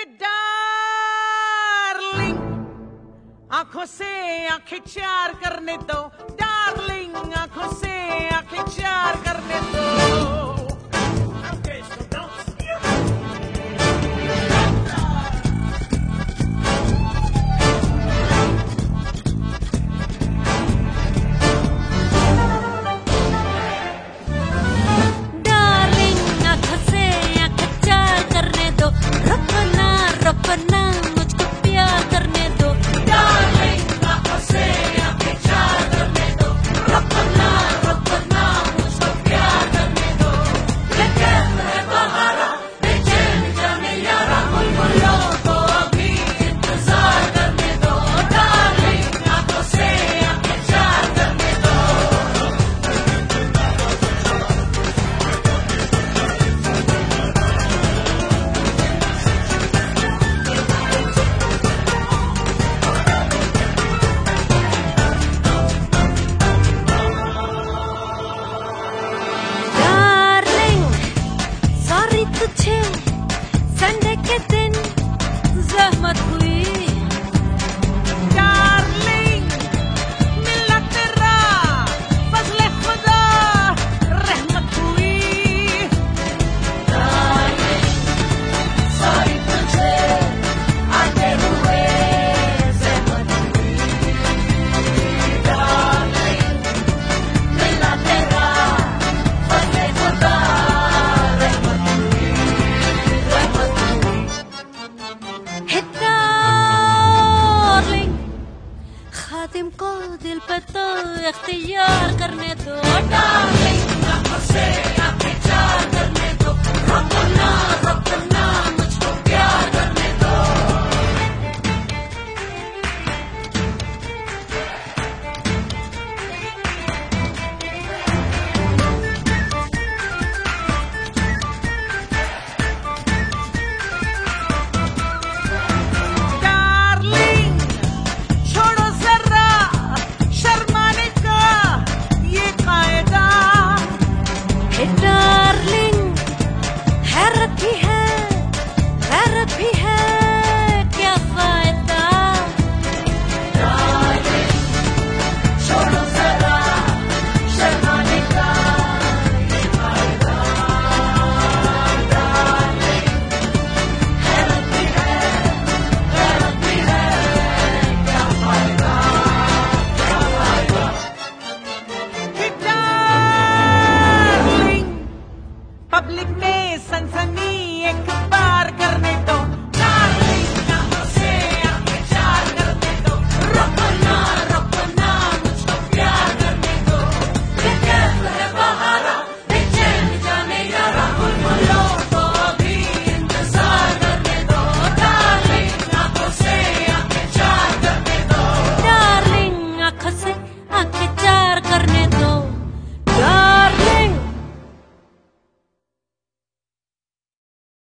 Darling आंखों से आंखें चार करने दो, डार्लिंग आंखों से आंखें चार करने दो। मुझको प्यार करने दो, डार्लिंग आंखों से आंखें चार करने दो, रुकना रुकना मुझको प्यार करने दो। लेकिन मैं बहारा बेचैन जाने यारा, बुलबुलों को अभी इंतजार करने दो, डार्लिंग आंखों से आंखें चार करने दो। तुझे संडे के दिन ज़हमत हुई, डार्लिंग मिला तेरा फज़ले खुदा रहमत हुई। डार्लिंग सॉरी तुझे आते हुए ज़हमत हुई, डार्लिंग मिला तेरा फज़ले खुदा रहमत हुई। खातिम को दिल पे तो इख्तियार करने दो, डार्लिंग आंखों से आंखें चार करने दो, रुकना रुकना मुझको प्यार करने दो। डार्लिंग हैरत भी है गैरत भी है, क्या फायदा। डार्लिंग छोड़ो जरा शर्माने का ये फायदा, डार्लिंग हैरत भी है गैरत भी है, क्या फायदा क्या फायदा। पब्लिक में सनसनी एक बार करने दो, डार्लिंग आंखों से आंखें चार करने दो, रुकना रुकना मुझको प्यार करने दो। लेकिन है बहारा बेचैन जाने यारा, बुलबुलों को अभी इंतजार करने दो, डार्लिंग आंखों से आंखें चार करने दो, डार्लिंग आंखों से आंखें चार करने